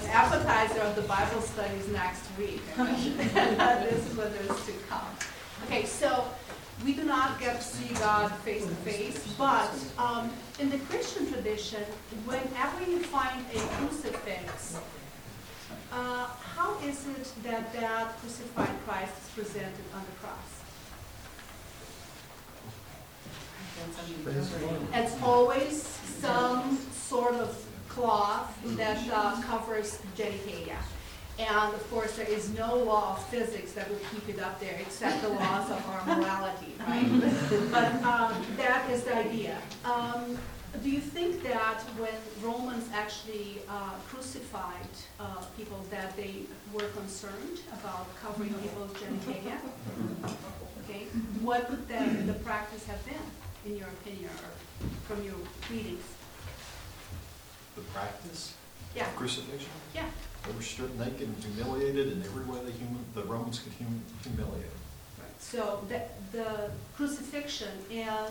appetizer of the Bible studies next week. This is what is to come. Okay, so we do not get to see God face to face, but in the Christian tradition, whenever you find a crucifix, how is it that that crucified Christ is presented on the cross? It's always some sort of cloth that covers genitalia. And of course, there is no law of physics that would keep it up there except the laws of our morality, right? But that is the idea. Do you think that when Romans actually crucified people, that they were concerned about covering people's genitalia? Okay, what would then the practice have been, in your opinion, or from your readings? The practice? Yeah. Of crucifixion? Yeah. They were stripped naked and humiliated in every way the Romans could humiliate them. Right. So the crucifixion is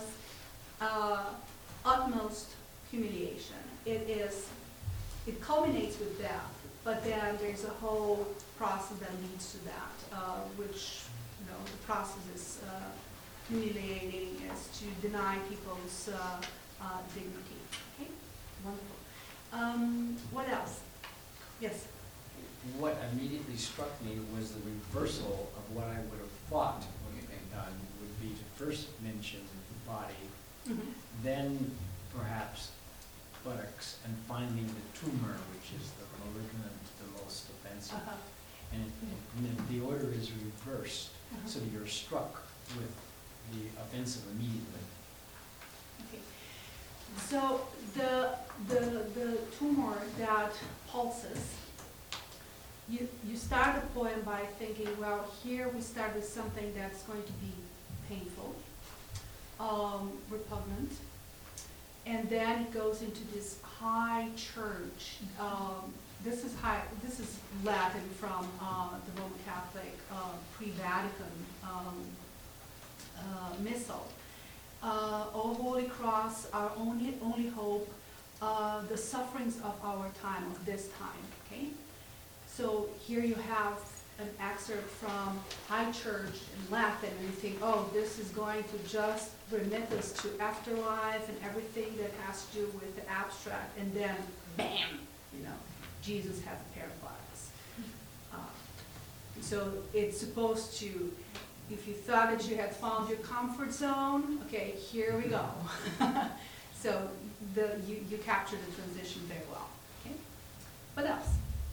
utmost humiliation. It culminates with death, but then there's a whole process that leads to that, which, the process is humiliating, is to deny people's dignity. Okay, wonderful. What else? Yes. What immediately struck me was the reversal of what I would have thought would be to first mention the body, then perhaps buttocks, and finally the tumor, which is the malignant, the most offensive. And the order is reversed, so that you're struck with the offensive immediately. Okay. So the tumor that pulses, you start a poem by thinking, well, here we start with something that's going to be painful, repugnant, and then it goes into this high church. This is Latin from the Roman Catholic pre-Vatican missal. O Holy Cross, our only hope, the sufferings of our time, of this time. Okay, so here you have an excerpt from High Church in Latin, and you think, oh, this is going to just remit us to afterlife and everything that has to do with the abstract, and then, bam, Jesus has a pair of buttocks. So it's supposed to, if you thought that you had found your comfort zone, okay, here we go. So you captured the transition very well. Okay, what else?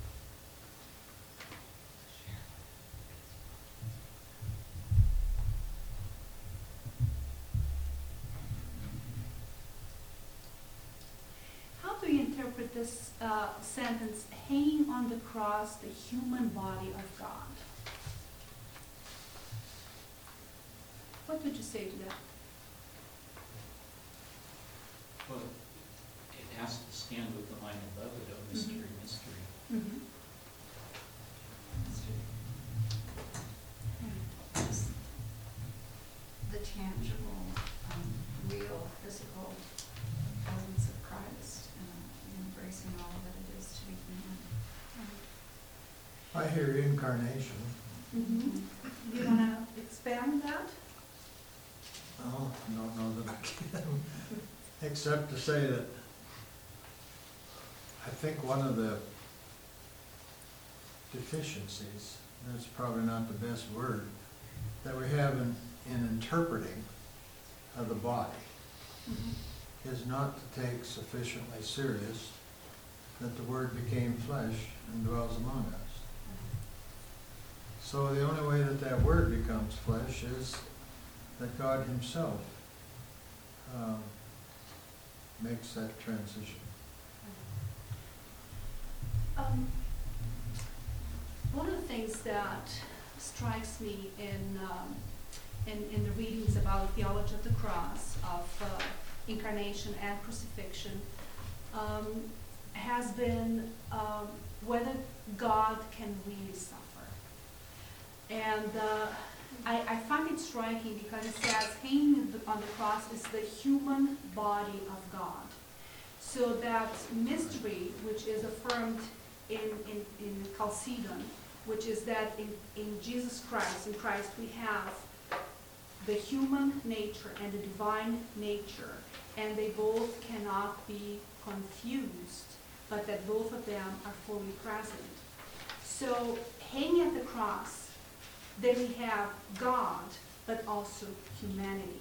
How do you interpret this sentence, hanging on the cross, the human body of God? What would you say to that? Well, it has to stand with the line above it, oh, mystery, mystery. Mm-hmm. The tangible, real, physical presence of Christ and embracing all that it is to be human. I hear incarnation. Mm-hmm. You want to expand on that? Oh, I don't know that I can, except to say that I think one of the deficiencies, that's probably not the best word, that we have in interpreting of the body is not to take sufficiently serious that the Word became flesh and dwells among us. So the only way that that Word becomes flesh is that God Himself makes that transition. One of the things that strikes me in the readings about theology of the cross, of incarnation and crucifixion, has been whether God can really suffer. And I find it striking because it says hanging on the cross is the human body of God. So that mystery, which is affirmed in Chalcedon, which is that in Jesus Christ, in Christ, we have the human nature and the divine nature, and they both cannot be confused, but that both of them are fully present. So hanging at the cross, then we have God, but also humanity.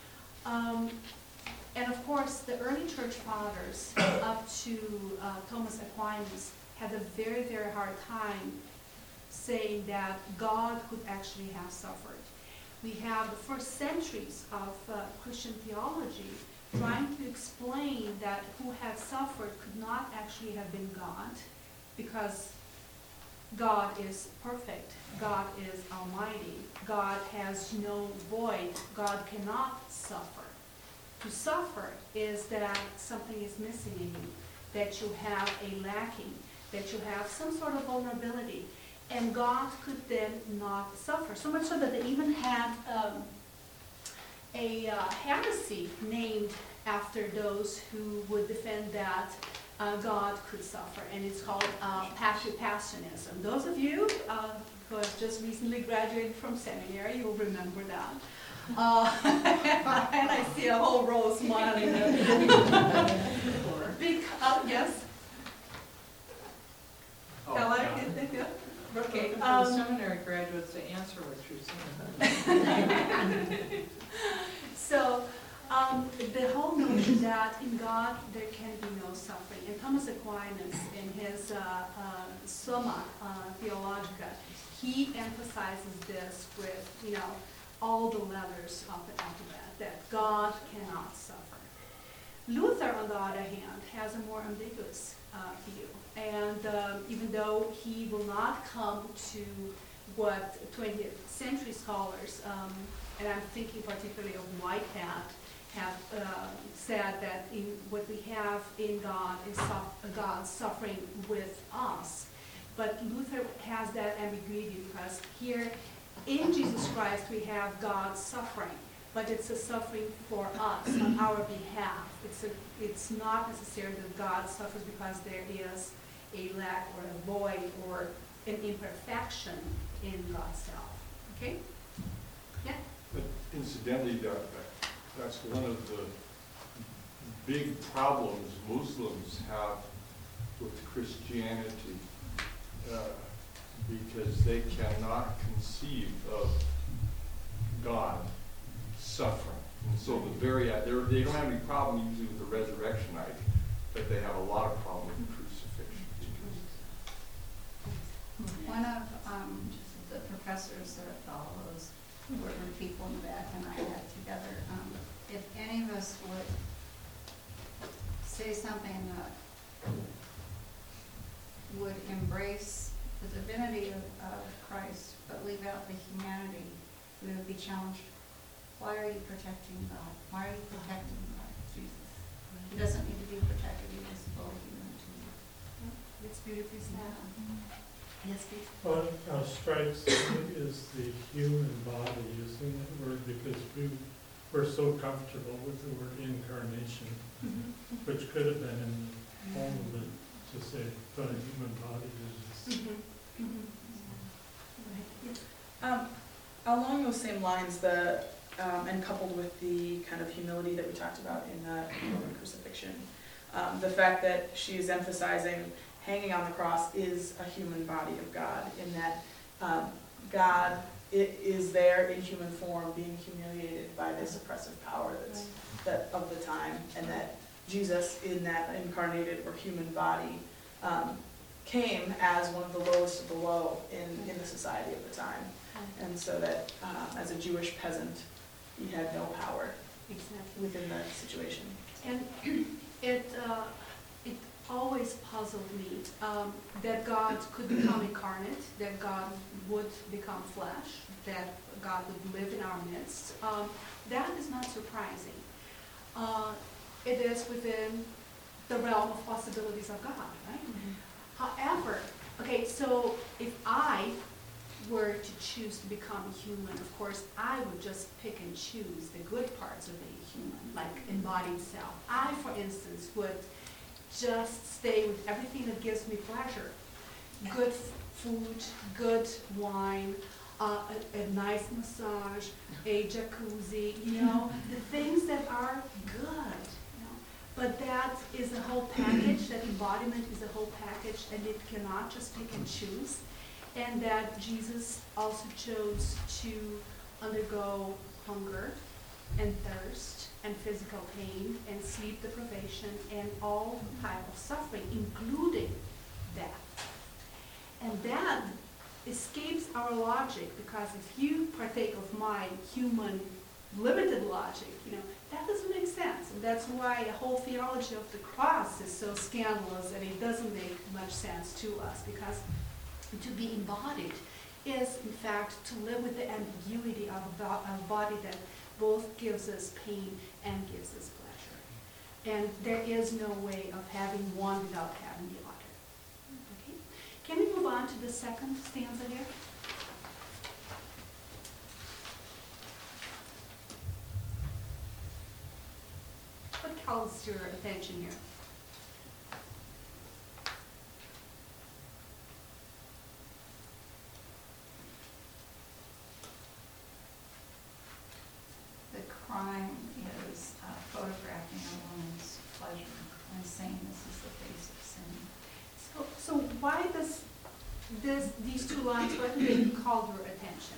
And of course, the early church fathers, up to Thomas Aquinas, had a very, very hard time saying that God could actually have suffered. We have the first centuries of Christian theology trying to explain that who had suffered could not actually have been God, because God is perfect, God is almighty, God has no void, God cannot suffer. To suffer is that something is missing in you, that you have a lacking, that you have some sort of vulnerability, and God could then not suffer. So much so that they even had a heresy named after those who would defend that God could suffer, and it's called Patripassianism. Those of you who have just recently graduated from seminary, you'll remember that. And I see a whole row smiling. Yes? Oh, Ella, yeah. yeah? Okay. For the seminary graduates to answer what you're saying. So, the whole notion that in God there can be no suffering. And Thomas Aquinas, in his Summa Theologica, he emphasizes this with, all the letters of the alphabet, that God cannot suffer. Luther, on the other hand, has a more ambiguous view. And even though he will not come to what 20th century scholars, and I'm thinking particularly of Whitehead, have said that what we have in God is God suffering with us. But Luther has that ambiguity, because here in Jesus Christ we have God suffering, but it's a suffering for us, on our behalf. It's not necessarily that God suffers because there is a lack or a void or an imperfection in God's self. Okay? Yeah? But incidentally, that's one of the big problems Muslims have with Christianity, because they cannot conceive of God suffering. And so they don't have any problem usually with the resurrection idea, but they have a lot of problem with crucifixion. One of the professors that all those were people in the back and I had together, if any of us would say something that would embrace the divinity of Christ but leave out the humanity, we would be challenged. Why are you protecting God? Why are you protecting God? Jesus. He doesn't need to be protected. He is fully human too. It's beautifully said. Yes, please. What strikes me is the human body using that word, because we're so comfortable with the word incarnation, which could have been in the form of it to say, but a human body is Along those same lines, and coupled with the kind of humility that we talked about in the Roman crucifixion, the fact that she is emphasizing hanging on the cross is a human body of God, in that God is there in human form being humiliated by this oppressive power that of the time, and that Jesus in that incarnated or human body came as one of the lowest of the low in the society of the time. And so that as a Jewish peasant, he had no power within the situation. And it always puzzled me that God could become incarnate, that God would become flesh, that God would live in our midst. That is not surprising. It is within the realm of possibilities of God, right? However, okay, so if I were to choose to become human, of course, I would just pick and choose the good parts of being human, like embodied self. I, for instance, would just stay with everything that gives me pleasure. good food, good wine, a nice massage, a jacuzzi, you know, the things that are good, you know. But that is a whole package, that embodiment is a whole package, and it cannot just pick and choose. And that Jesus also chose to undergo hunger and thirst and physical pain and sleep deprivation and all type of suffering, including death. And that escapes our logic, because if you partake of my human limited logic, you know, that doesn't make sense. And that's why a whole theology of the cross is so scandalous, and it doesn't make much sense to us, because to be embodied is, in fact, to live with the ambiguity of a body that both gives us pain and gives us pleasure. And there is no way of having one without having the other. Okay? Can we move on to the second stanza here? What calls your attention here? The crime is photographing a woman's pleasure and saying this is the face of sin. So why does these two lines, why do they call your attention?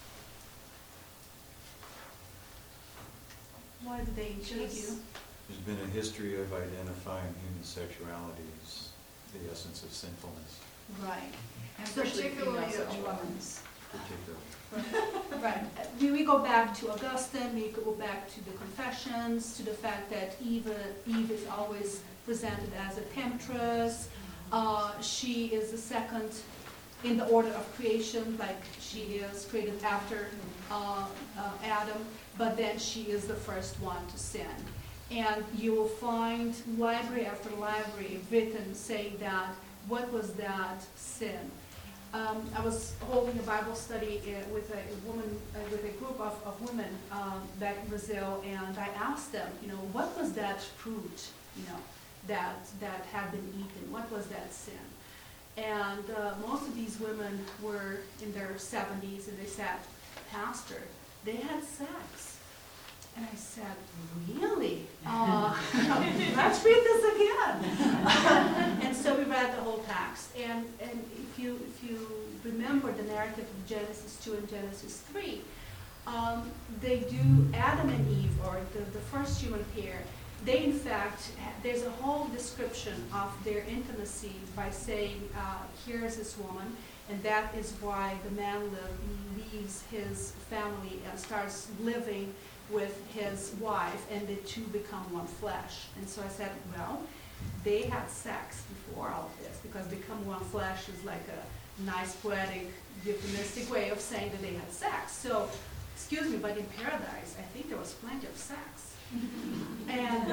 Why do they intrigue you? There's been a history of identifying human sexuality as the essence of sinfulness, Right. And So particularly particularly a woman's. particularly. Right. We go back to Augustine, we go back to the Confessions, to the fact that Eve is always presented as a temptress. She is the second in the order of creation, like she is created after Adam, but then she is the first one to sin. And you will find library after library written saying that, what was that sin? I was holding a Bible study with a woman, with a group of women back in Brazil, and I asked them, you know, what was that fruit, you know, that had been eaten? What was that sin? And most of these women were in their 70s, and they said, Pastor, they had sex. And I said, really? Let's read this again. And so we read the whole text. And if you remember the narrative of Genesis 2 and Genesis 3, they do, Adam and Eve, or the first human pair, they in fact, there's a whole description of their intimacy by saying, here's this woman, and that is why the man leaves his family and starts living with his wife, and the two become one flesh. And so I said, well, they had sex before all of this, because become one flesh is like a nice poetic, euphemistic way of saying that they had sex. So, excuse me, but in paradise, I think there was plenty of sex. And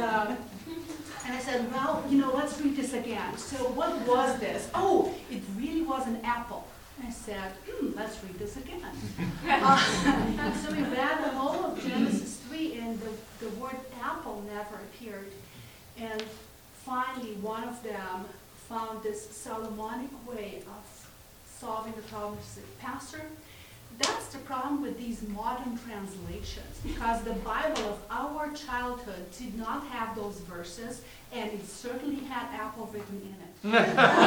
I said, well, you know, let's read this again. So what was this? Oh, it really was an apple. And I said, let's read this again. So we read the whole of Genesis 3, and the word apple never appeared. And finally, one of them found this Solomonic way of solving the problem. She said, Pastor, that's the problem with these modern translations, because the Bible of our childhood did not have those verses, and it certainly had apple written in it. You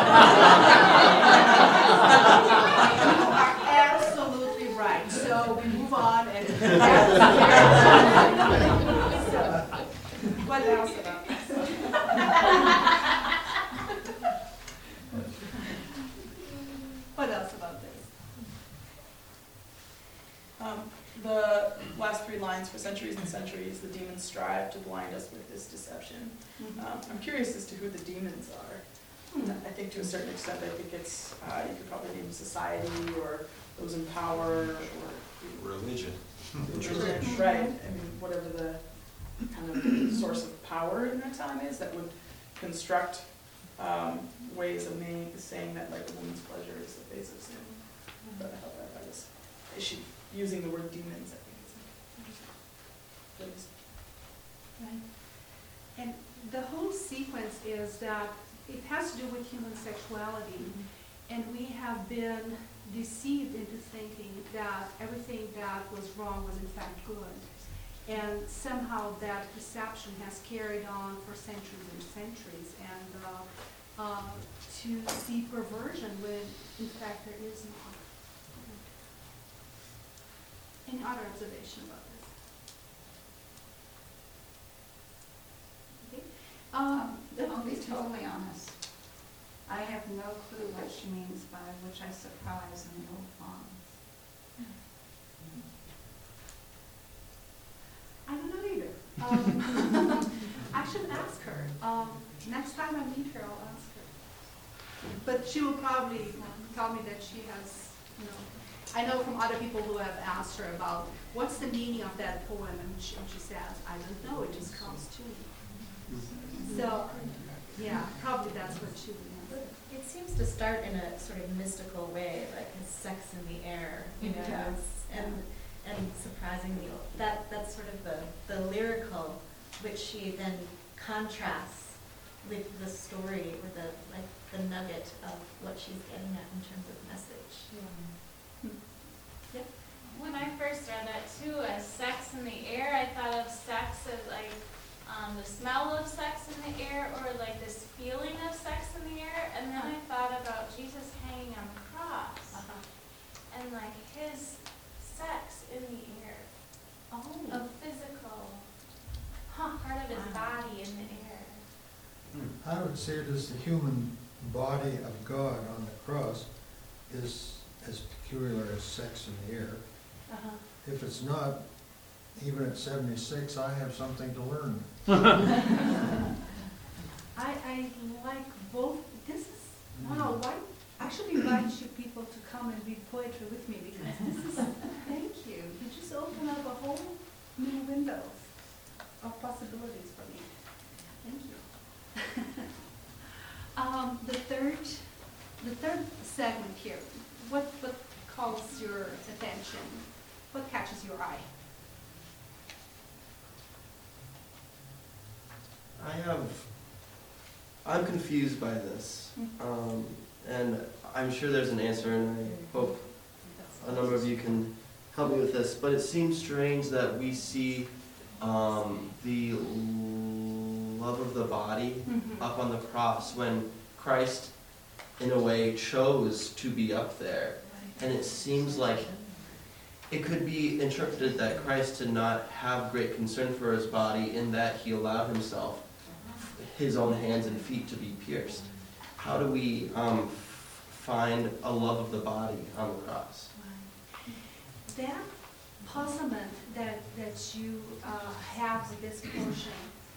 are absolutely right. So we move on, and so, what else about this? What else about this? The last three lines, for centuries and centuries, the demons strive to blind us with this deception. I'm curious as to who the demons are. I think to a certain extent, I think it's, you could probably name society, or those in power, or Religion. religion, right? I mean, whatever the kind of source of power in that time is, that would construct ways of saying that, like, a woman's pleasure is the face of sin. But I thought that was, is she using the word demons, I think it's interesting. Right. And the whole sequence is that it has to do with human sexuality. And we have been deceived into thinking that everything that was wrong was in fact good. And somehow that perception has carried on for centuries and centuries, and to see perversion when in fact there is not. Any other observation about this? Okay. I'll be totally honest. I have no clue what she means by which I surprise in the old farms. I don't know either. I should ask her. Next time I meet her, I'll ask her. But she will probably tell me that she has, I know from other people who have asked her about what's the meaning of that poem, and she says, I don't know, it just comes to me. So, yeah, probably that's what she would answer. It seems to start in a sort of mystical way, like sex in the air, Yeah. and surprising that's sort of the lyrical, which she then contrasts with the story or the nugget of what she's getting at in terms of message. Yeah. When I first read that too, as sex in the air, I thought of sex as like the smell of sex in the air, or like this feeling of sex in the air. And then I thought about Jesus hanging on the cross, and like his sex in the air, a physical part of his body in the air. I would say it as the human body of God on the cross is as peculiar as sex in the air. If it's not, even at 76, I have something to learn. I like both. This is, wow, why? I should invite you people to come and read poetry with me, because this is, thank you. You just open up a whole new window of possibilities for me. Thank you. The third segment here, what calls your attention? What catches your eye? I'm confused by this, and I'm sure there's an answer, and I hope a number of you can help me with this, but it seems strange that we see the love of the body up on the cross when Christ, in a way, chose to be up there. And it seems like it could be interpreted that Christ did not have great concern for his body in that he allowed himself, his own hands and feet, to be pierced. How do we find a love of the body on the cross? That puzzlement that you have with this portion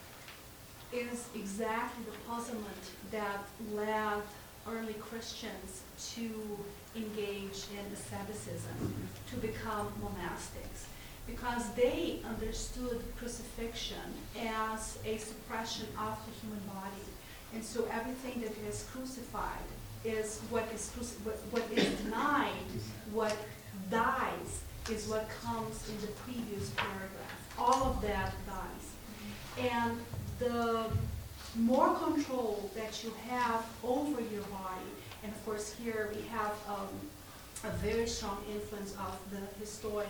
is exactly the puzzlement that led early Christians to engage in asceticism, to become monastics, because they understood crucifixion as a suppression of the human body. And so everything that is crucified is what is denied, what dies is what comes in the previous paragraph. All of that dies. And the more control that you have over your body, and of course here we have a very strong influence of the historic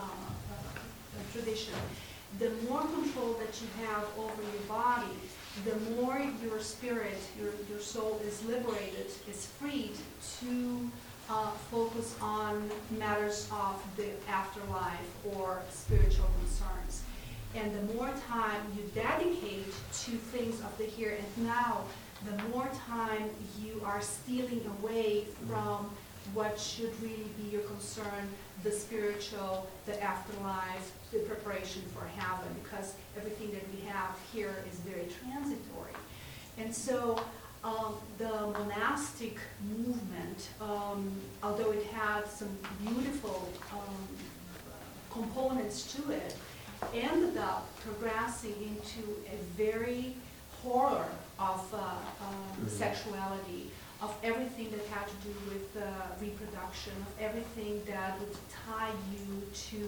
tradition, the more control that you have over your body, the more your spirit, your soul is liberated, is freed to focus on matters of the afterlife or spiritual concerns. And the more time you dedicate to things of the here and now, the more time you are stealing away from what should really be your concern, the spiritual, the afterlife, the preparation for heaven, because everything that we have here is very transitory. And so the monastic movement, although it had some beautiful components to it, ended up progressing into a very horror of sexuality, of everything that had to do with reproduction, of everything that would tie you to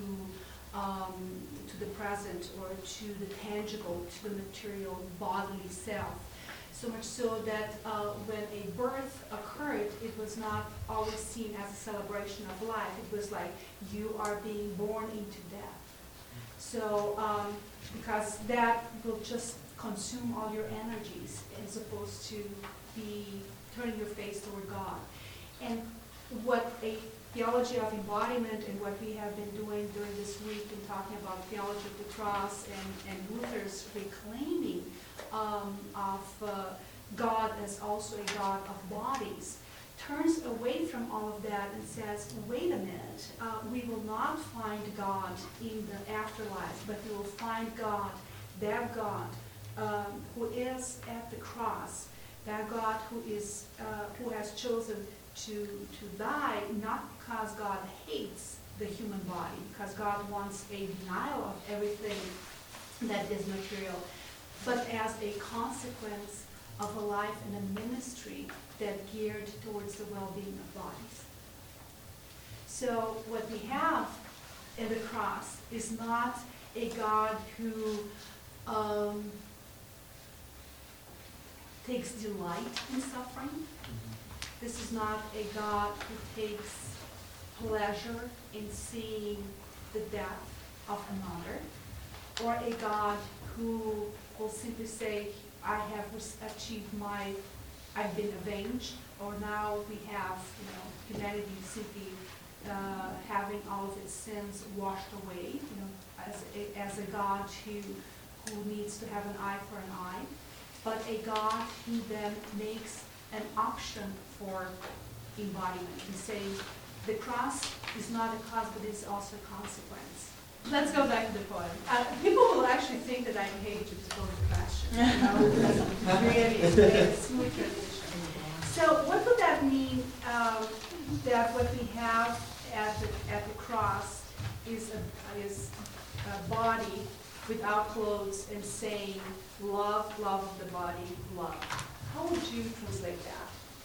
the present or to the tangible, to the material bodily self. So much so that when a birth occurred, it was not always seen as a celebration of life. It was like you are being born into death. So, because that will just consume all your energies as opposed to be turning your face toward God. And what a theology of embodiment and what we have been doing during this week in talking about theology of the cross and Luther's reclaiming of God as also a God of bodies, turns away from all of that and says, wait a minute, we will not find God in the afterlife, but we will find God, that God who is at the cross, that God who has chosen to die, not because God hates the human body, because God wants a denial of everything that is material, but as a consequence of a life and a ministry that geared towards the well-being of bodies. So what we have in the cross is not a God who takes delight in suffering. This is not a God who takes pleasure in seeing the death of another, or a God who will simply say, I have achieved I've been avenged, or now we have, humanity simply having all of its sins washed away, as a God who needs to have an eye for an eye, but a God who then makes an option for embodiment and saying, the cross is not a cause, but it's also a consequence. Let's go back to the poem. People will actually think that I'm hating to pose the question. Because really, it's a smooth transition. So what would that mean, that what we have at the cross is a body without clothes and saying, love of the body, love. How would you translate that?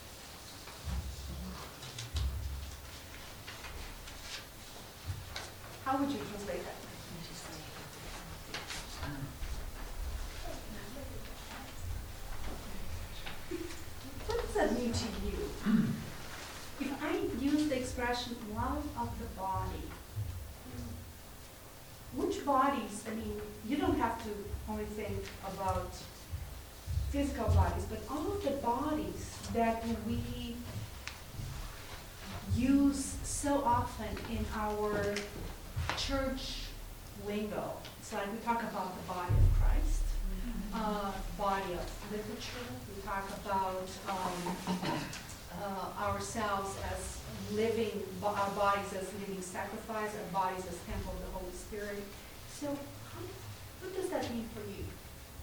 How would you translate that? What does that mean to you? If I use the expression love of the body, which bodies, you don't have to only think about physical bodies, but all of the bodies that we use so often in our church lingo. It's like we talk about the body of Christ, body of literature. We talk about ourselves as living, our bodies as living sacrifice, our bodies as temple of the Holy Spirit. So what does that mean for you?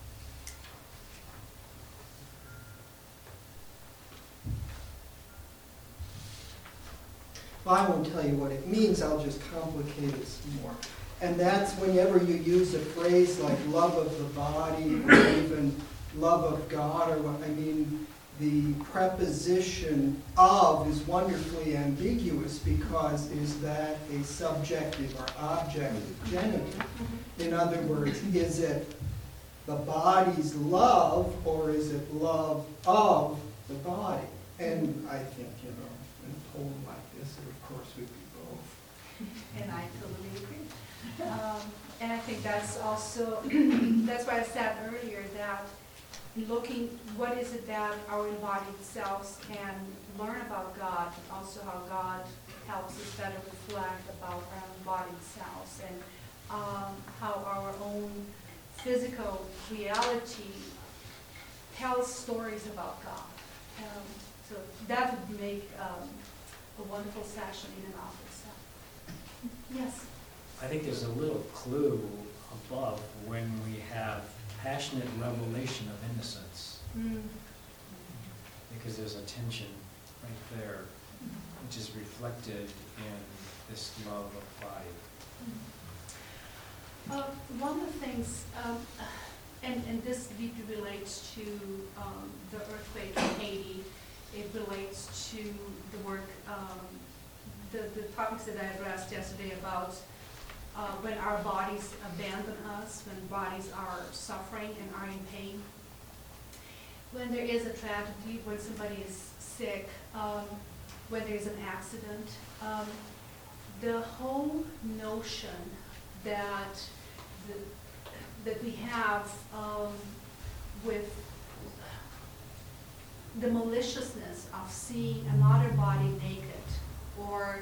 Well, I won't tell you what it means, I'll just complicate it some more. And that's whenever you use a phrase like love of the body, or even love of God, or what, the preposition of is wonderfully ambiguous, because is that a subjective or objective genitive? In other words, is it the body's love, or is it love of the body? And I think, in a poem like this, it of course would be both. And I totally agree. And I think that's also, that's why I said earlier that looking, what is it that our embodied selves can learn about God, but also how God helps us better reflect about our embodied selves, and how our own physical reality tells stories about God. So that would make a wonderful session in and of itself. Yes? I think there's a little clue above when we have passionate revelation of innocence. Because there's a tension right there, which is reflected in this love of body. One of the things, and this deeply relates to the earthquake in Haiti. It relates to the work, the topics that I addressed yesterday about when our bodies abandon us, when bodies are suffering and are in pain. when there is a tragedy, when somebody is sick, when there's an accident, the whole notion that that we have with the maliciousness of seeing another body naked, or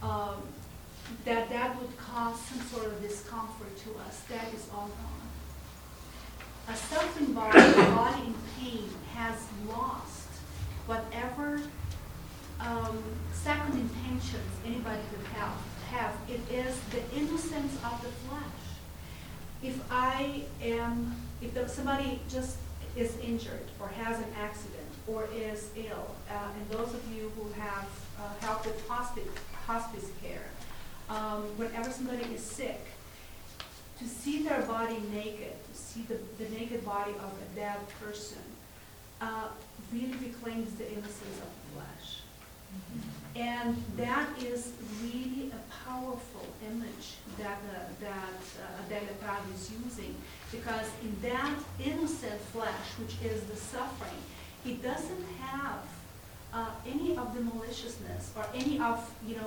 that would cause some sort of discomfort to us, that is all gone. A suffering body, a body in pain, has lost whatever second intentions anybody could have. It is the innocence of the flesh. If somebody just is injured or has an accident or is ill, and those of you who have helped with hospice care, whenever somebody is sick, to see their body naked, to see the naked body of a dead person, really reclaims the innocence of the flesh. And that is really a powerful image that God is using, because in that innocent flesh, which is the suffering, it doesn't have any of the maliciousness or any of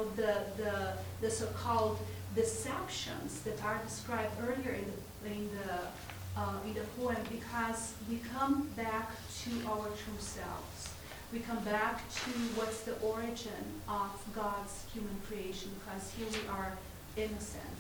the so-called deceptions that are described earlier in the poem, because we come back to our true selves. We come back to what's the origin of God's human creation, because here we are innocent.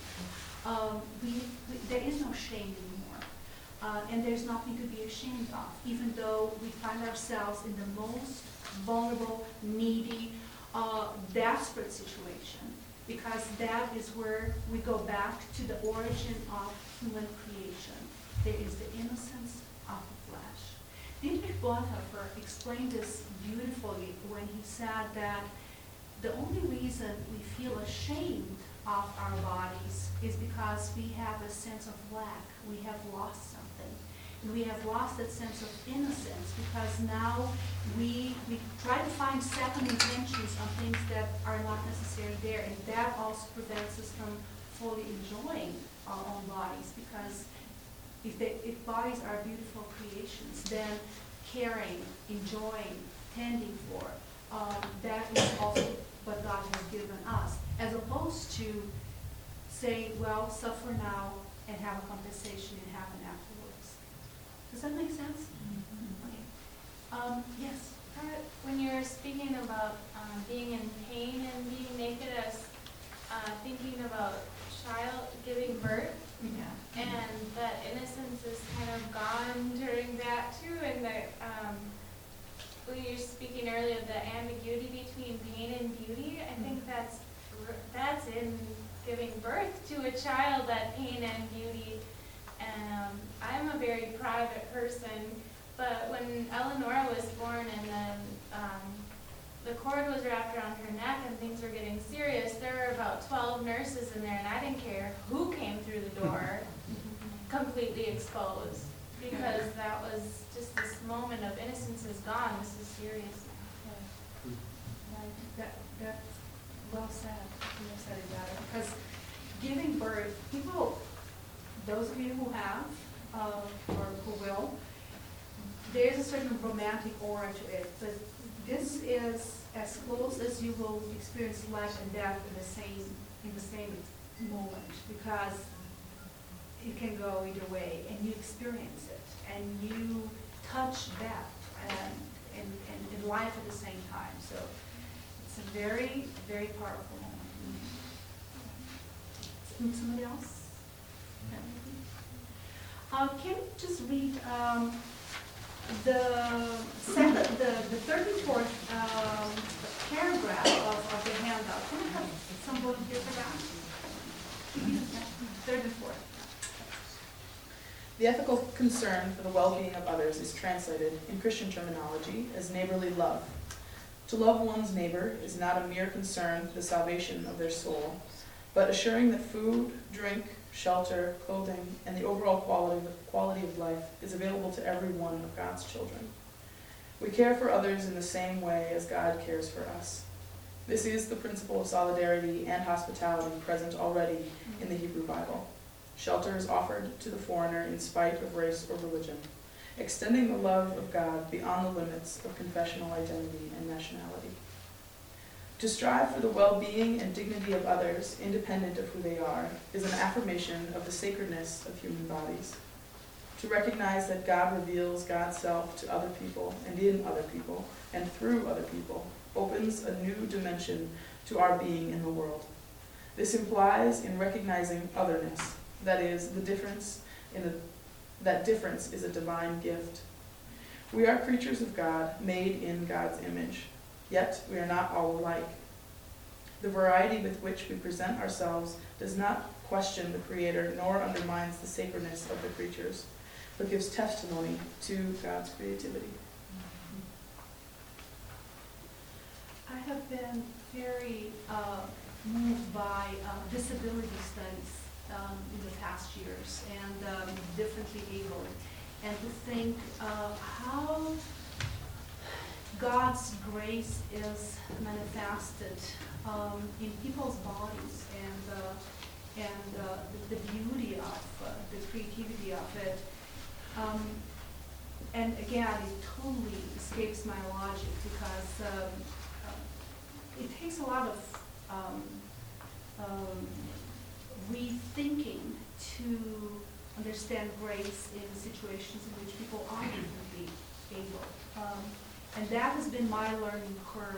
There is no shame anymore, and there's nothing to be ashamed of, even though we find ourselves in the most vulnerable, needy, desperate situation, because that is where we go back to the origin of human creation. There is the innocence of the flesh. Dietrich Bonhoeffer explained this beautifully when he said that the only reason we feel ashamed of our bodies is because we have a sense of lack. We have lost something. And we have lost that sense of innocence, because now we try to find second intentions on things that are not necessarily there, and that also prevents us from fully enjoying our own bodies, because if bodies are beautiful creations, then caring, enjoying, tending for, that is also what God has given us, as opposed to saying, well, suffer now and have a compensation in heaven afterwards. Does that make sense? Mm-hmm. Okay. Yes? When you're speaking about being in pain and being naked, I was thinking about child giving birth. Yeah. And that innocence is kind of gone during that too, and that when you were speaking earlier, the ambiguity between pain and beauty, I think that's in giving birth to a child, that pain and beauty. And I'm a very private person, but when Eleonora was born and then the cord was wrapped around her neck and things were getting serious, there were about 12 nurses in there, and I didn't care who came through the door completely exposed, because that was just this moment of innocence is gone. This is serious now. That's well said. You said it better. Because giving birth, people, those of you who have or who will, there's a certain romantic aura to it, but this is as close as you will experience life and death in the same moment, because it can go either way, and you experience it, and you touch death and life at the same time. So it's a very, very powerful moment. Somebody else? Can you just read the third and fourth paragraph of the handout? Can I have some volunteer for that? Third and fourth. The ethical concern for the well-being of others is translated, in Christian terminology, as neighborly love. To love one's neighbor is not a mere concern for the salvation of their soul, but assuring that food, drink, shelter, clothing, and the overall quality of life is available to every one of God's children. We care for others in the same way as God cares for us. This is the principle of solidarity and hospitality present already in the Hebrew Bible. Shelter is offered to the foreigner in spite of race or religion. extending the love of God beyond the limits of confessional identity and nationality. To strive for the well-being and dignity of others, independent of who they are, is an affirmation of the sacredness of human bodies. To recognize that God reveals God's self to other people and in other people and through other people opens a new dimension to our being in the world. This implies in recognizing otherness, that is, that difference is a divine gift. We are creatures of God, made in God's image, yet we are not all alike. The variety with which we present ourselves does not question the Creator nor undermines the sacredness of the creatures, but gives testimony to God's creativity. I have been very moved by disability studies in the past years and differently able, and to think how God's grace is manifested in people's bodies and the beauty of the creativity of it. And again, it totally escapes my logic because it takes a lot of rethinking to understand grace in situations in which people are differently able. And that has been my learning curve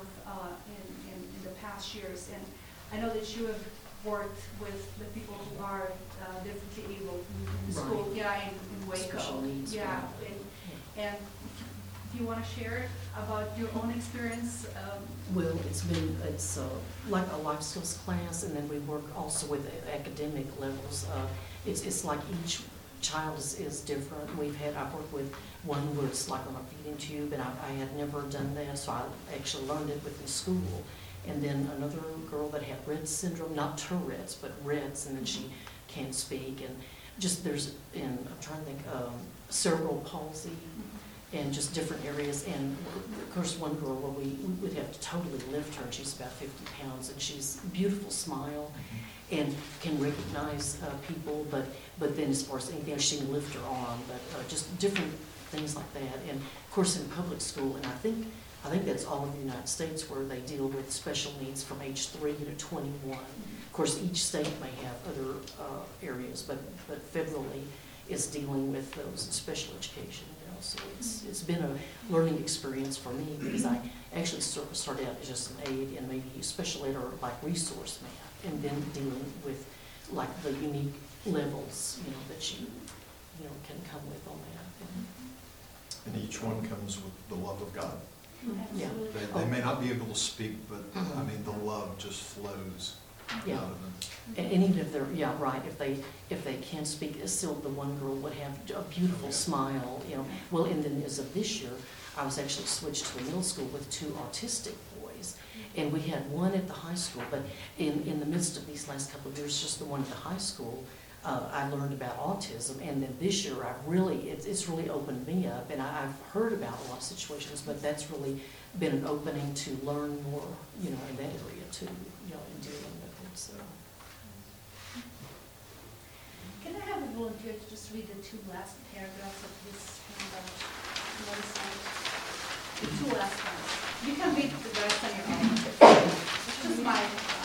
in the past years. And I know that you have worked with the people who are differently able in school, in Waco. Special needs, yeah. And do you want to share about your own experience? Well, it's like a life skills class, and then we work also with academic levels. It's like each child is different. I've worked with one where it's like on a feeding tube, and I had never done that, so I actually learned it within school. And then another girl that had Rett syndrome, not Tourette's, but Rett's, and then she can't speak. And just I'm trying to think, cerebral palsy, and just different areas. And of course, one girl where we would have to totally lift her, and she's about 50 pounds, and she's a beautiful smile and can recognize people, but then as far as anything else, she can lift her arm, but just different things like that. And of course, in public school, and I think that's all of the United States where they deal with special needs from age 3 to 21. Of course, each state may have other areas, but federally is dealing with those in special education. So it's been a learning experience for me because I actually started out as just an aide and maybe special ed or like resource math, and then dealing with like the unique levels, that you can come with on that. And each one comes with the love of God. Yeah. They may not be able to speak, but I mean, the love just flows Yeah. out of them. And even if they're, right, if they can't speak, still the one girl would have a beautiful smile, Well, and then as of this year, I was actually switched to a middle school with 2 autistic boys. And we had one at the high school, but in the midst of these last couple of years, just the one at the high school, I learned about autism. And then this year, it's really opened me up. And I've heard about a lot of situations, but that's really been an opening to learn more, in that area too, in dealing with it, so. Can I have a volunteer to just read the 2 last paragraphs of this handout? One side. The 2 last ones. You can read the rest on your own. It's just my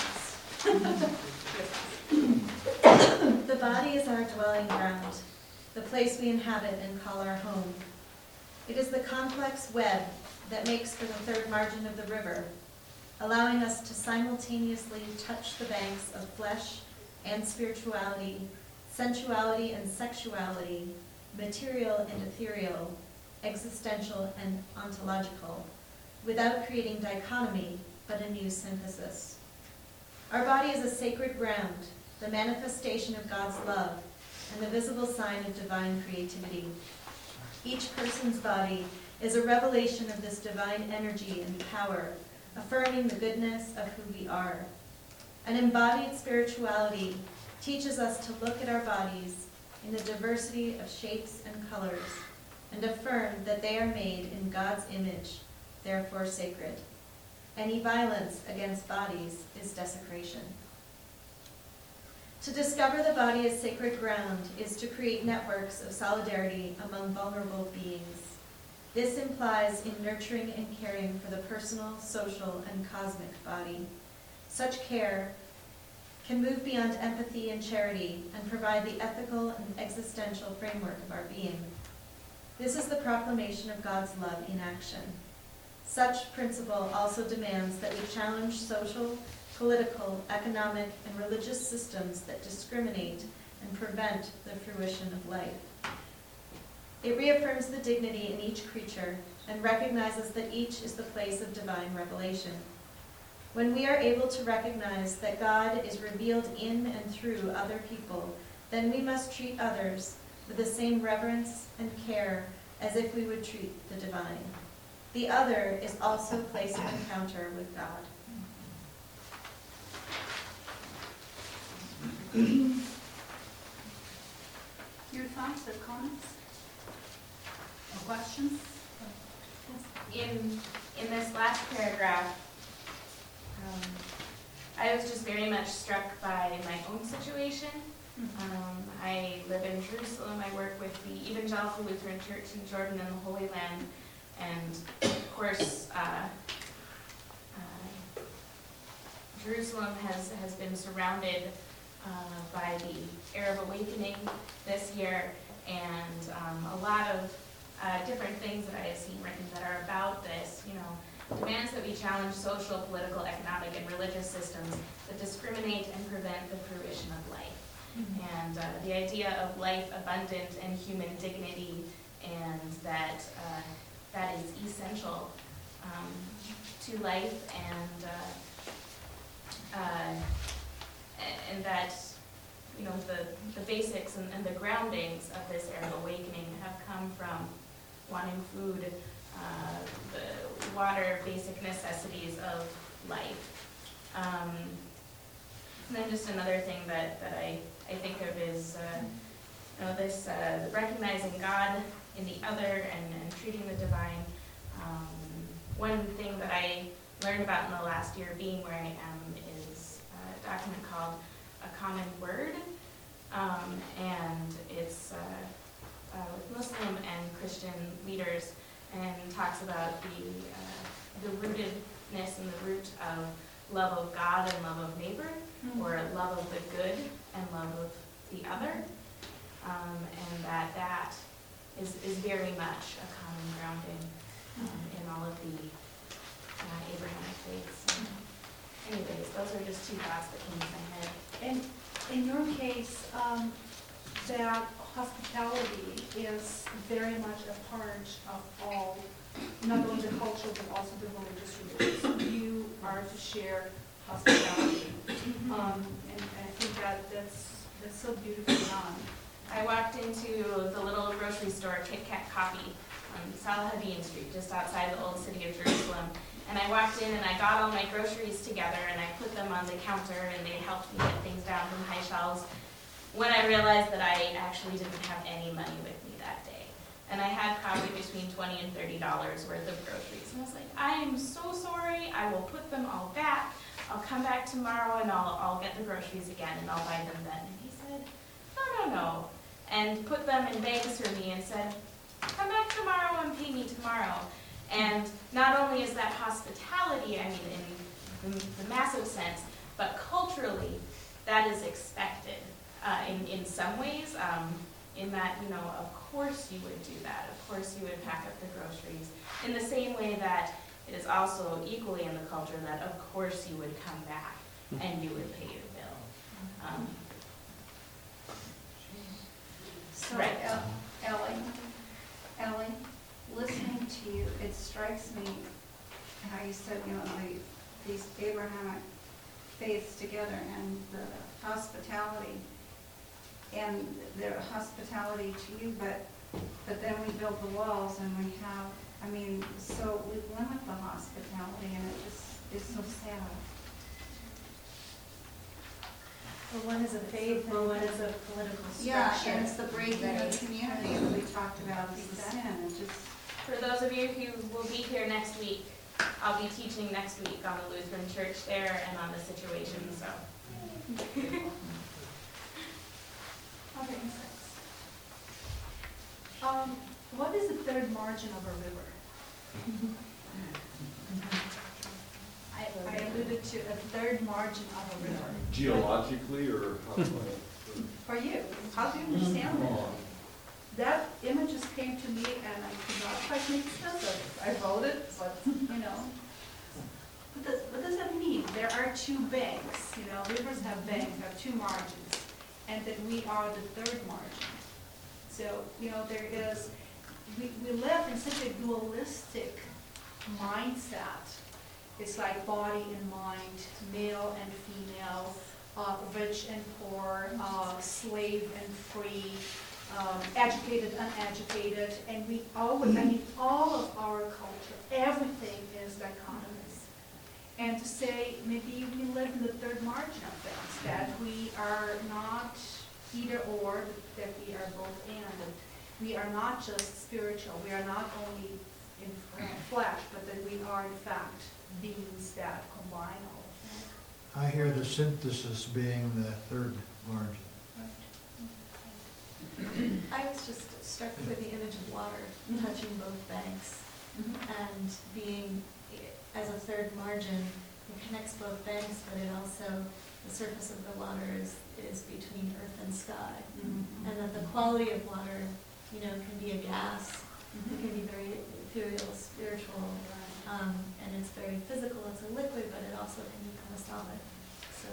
class. The body is our dwelling ground, the place we inhabit and call our home. It is the complex web that makes for the 3rd margin of the river, allowing us to simultaneously touch the banks of flesh and spirituality, sensuality and sexuality, material and ethereal, existential and ontological, without creating dichotomy, but a new synthesis. Our body is a sacred ground, the manifestation of God's love, and the visible sign of divine creativity. Each person's body is a revelation of this divine energy and power, affirming the goodness of who we are. An embodied spirituality teaches us to look at our bodies in the diversity of shapes and colors and affirm that they are made in God's image, therefore sacred. Any violence against bodies is desecration. To discover the body as sacred ground is to create networks of solidarity among vulnerable beings. This implies in nurturing and caring for the personal, social, and cosmic body. Such care can move beyond empathy and charity and provide the ethical and existential framework of our being. This is the proclamation of God's love in action. Such principle also demands that we challenge social, political, economic, and religious systems that discriminate and prevent the fruition of life. It reaffirms the dignity in each creature and recognizes that each is the place of divine revelation. When we are able to recognize that God is revealed in and through other people, then we must treat others with the same reverence and care as if we would treat the divine. The other is also a place of encounter with God. Your thoughts or comments? Or questions? In this last paragraph, I was just very much struck by my own situation. I live in Jerusalem. I work with the Evangelical Lutheran Church in Jordan and the Holy Land. And of course, Jerusalem has been surrounded by the Arab awakening this year, and a lot of different things that I have seen written that are about this, demands that we challenge social, political, economic, and religious systems that discriminate and prevent the fruition of life. And the idea of life abundant and human dignity, and that is essential to life, and that the basics and the groundings of this Arab awakening have come from wanting food, the water, basic necessities of life. And then just another thing that I think of is this recognizing God in the other and treating the divine. One thing that I learned about in the last year being where I am is a document called A Common Word, and it's with Muslim and Christian leaders, and talks about the rootedness and the root of love of God and love of neighbor, or love of the good and love of the other, and that is very much a common grounding in all of the Abrahamic faiths. Anyways, those are just two thoughts that came to my head. And in your case, that hospitality is very much a part of all, not only the cultural but also the religious rituals. You are to share hospitality, and I think that's so beautifully done. I walked into the little grocery store, Kit Kat Coffee, on Salahadin Street, just outside the old city of Jerusalem. And I walked in and I got all my groceries together and I put them on the counter, and they helped me get things down from high shelves, when I realized that I actually didn't have any money with me that day. And I had probably between $20 and $30 worth of groceries. And I was like, I am so sorry, I will put them all back. I'll come back tomorrow and I'll get the groceries again and I'll buy them then. And he said, no. And put them in bags for me and said, come back tomorrow and pay me tomorrow. And not only is that hospitality, I mean, in the massive sense, but culturally, that is expected in some ways, in that, of course you would do that. Of course you would pack up the groceries. In the same way that it is also equally in the culture that, of course, you would come back and you would pay your bill. So, Right. Ellie, listening to you, it strikes me how you said, these Abrahamic faiths together and the hospitality, and their hospitality to you, but then we build the walls and we have, so we limit the hospitality, and it just is so sad. Well, one is a faith and one is a political structure. Yeah, and it's the breaking of the community that we talked about, it's the sin, and just. For those of you who will be here next week, I'll be teaching next week on the Lutheran Church there and on the situation, so. Other insects. What is the third margin of a river? I alluded to a third margin of a river. Geologically, or how? For you, how do you understand that? That image just came to me and I could not quite make sense of it. I wrote it, but, you know. What does that mean? There are two banks, you know, rivers have banks, have two margins, and that we are the third margin. So, you know, there is, we live in such a dualistic mindset. It's like body and mind, male and female, rich and poor, slave and free, educated, uneducated, and we always, I mean, all of our culture, everything is dichotomous. And to say, maybe we live in the third margin of things, that we are not either or, that we are both and. We are not just spiritual, we are not only in flesh, but that we are in fact beings that combine all of them. I hear the synthesis being the third margin. I was just struck with the image of water touching both banks and being, as a third margin, it connects both banks, but it also, the surface of the water is between earth and sky. And that the quality of water, you know, can be a gas, it can be very ethereal, spiritual, and it's very physical, it's a liquid, but it also can become a solid. So,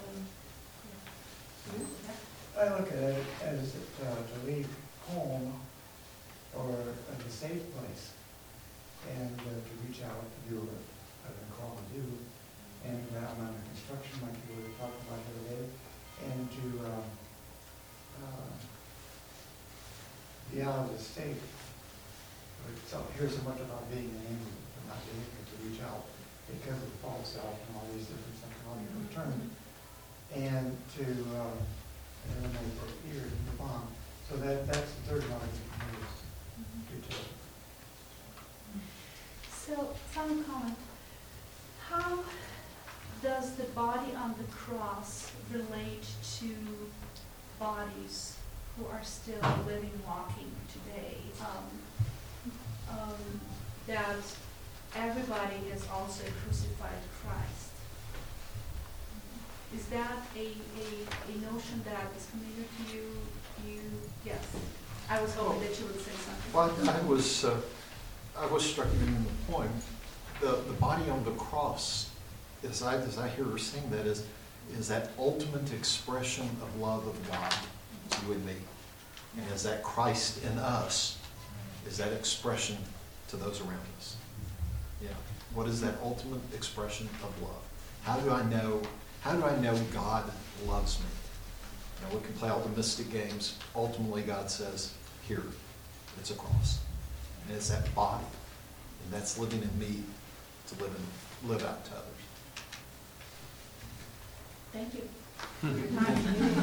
yeah. I look at it as to leave home or a safe place and to reach out to do what I've been called to do, and I'm on the construction like you were talking about the other day, and to be out of the state. So here's so much about being an angel, but not being able to reach out because of false self and all these different psychological terms, and to eliminate that fear and move on. So that's the third margin for me is to So, final comment. How does the body on the cross relate to bodies who are still living, walking today? That everybody is also a crucified Christ. Is that a notion that is familiar to you? Yes. I was hoping that you would say something. Well, I was struck in the point. The body on the cross, as I hear her saying that, is that ultimate expression of love of God to you and me. And is that Christ in us, is that expression to those around us. Yeah. What is that ultimate expression of love? How do I know God loves me? Now, we can play all the mystic games. Ultimately, God says, here, it's a cross. And it's that body. And that's living in me to live out to others. Thank you for your time.